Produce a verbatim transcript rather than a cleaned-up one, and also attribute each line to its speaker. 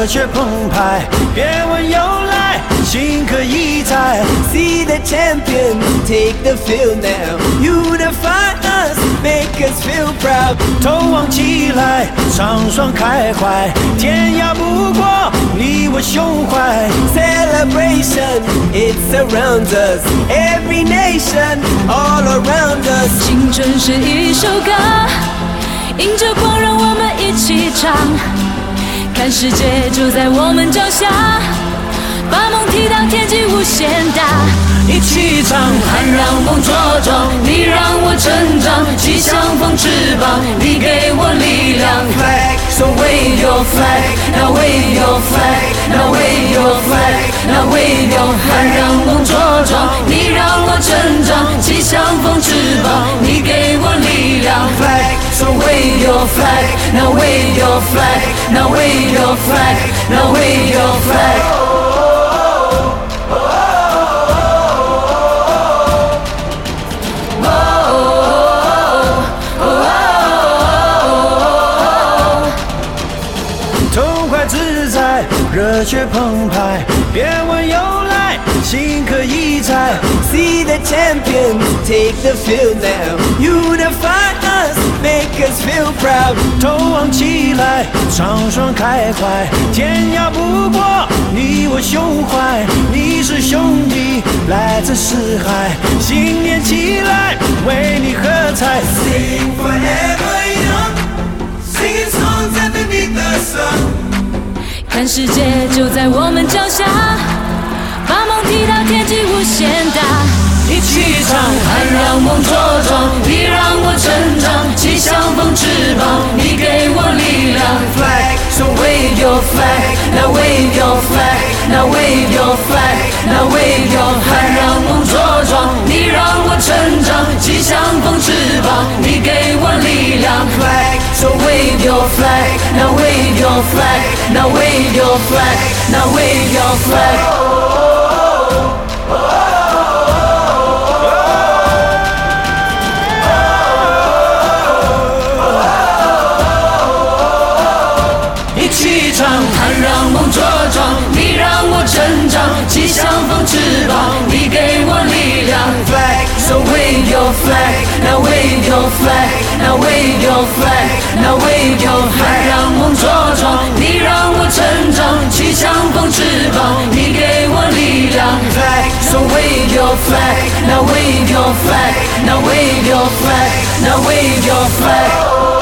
Speaker 1: 热血澎湃，别问由来，心可以在。See the champion, take the field now. Unify us, make us feel proud. 头望起来，畅爽开怀，天涯不过你我胸怀。Celebration, it surrounds us. Every nation, all around us.
Speaker 2: 青春是一首歌，迎着光，让我们一起唱。看世界就在我们脚下，把梦踢到天际无限大。
Speaker 1: 一起唱，
Speaker 2: 盼让梦茁壮，你让我成长，气象风翅膀，你给我力量。
Speaker 1: Flag,
Speaker 2: So wave your flag, now wave your flag, now wave your flag, now wave your flag。盼让梦茁壮，你让我成长，气象风翅膀，你给我力量。
Speaker 1: flag,
Speaker 2: So wave your flag, now wave your flag, now wave your flag, now wave your flag。
Speaker 1: 痛快自在，热血澎湃，别问由来，心可以在。See the champion, take the field now. Unify us, make us feel proud. 头望起来，畅爽开怀，天涯不过你我胸怀。你是兄弟，来自四海，新年起来，为你喝彩。Sing forever young, singing songs underneath the sun。
Speaker 2: 看世界就在我们脚下，把梦踢到天际无限大。
Speaker 1: 一起唱，
Speaker 2: 盼让梦茁壮，你让我成长，气象风翅膀，你给我力量。
Speaker 1: Flag,
Speaker 2: So wave your flag, now wave your flag, now wave your flag, now wave your flag。盼让梦茁壮，你让我成长，气象风翅膀，你给我力量。
Speaker 1: flag,
Speaker 2: So wave your flag, now wave your flag, now wave your flag, now wave your flag。
Speaker 1: 一起唱，
Speaker 2: 盼让梦茁壮，你让我成长，气象风翅膀，你给我力量。
Speaker 1: flag,
Speaker 2: So wave your flag, now wave your flag, now wave your flag, now wave your flag。盼让梦茁壮，你让我成长，气象风翅膀，你给我力量。
Speaker 1: flag,
Speaker 2: So wave your flag, now wave your flag, now wave your flag, now wave your flag。